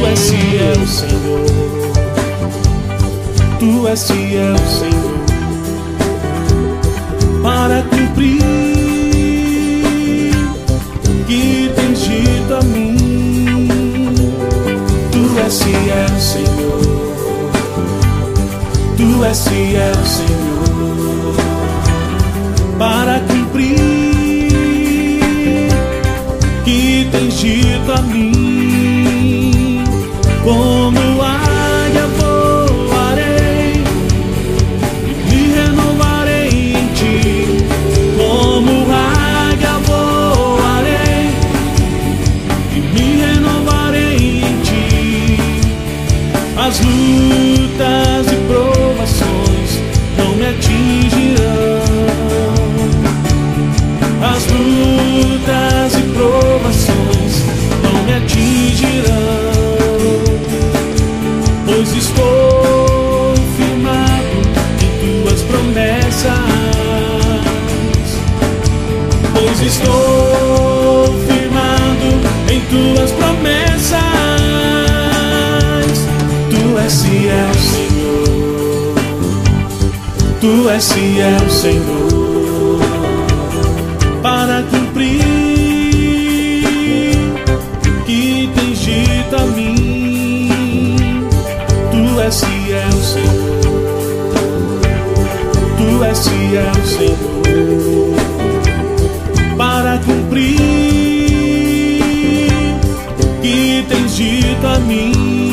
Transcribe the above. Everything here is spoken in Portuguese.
és fiel, Senhor. Tu és fiel, Senhor, para cumprir o que tens dito a mim. Tu és fiel, Senhor. Tu és fiel, Senhor, para cumprir o que tens dito a mim. Como águia voarei e me renovarei em ti. Como águia voarei e me renovarei em ti. As lutas e provações não me atingirão. As lutas e provações não me atingirão. Pois estou firmado em tuas promessas. Pois estou firmado em tuas promessas. Tu és fiel, Senhor. Tu és fiel, Senhor, para cumprir o que tens dito a mim. Tu és fiel, Senhor. Tu és fiel, Senhor, para cumprir o que tens dito a mim.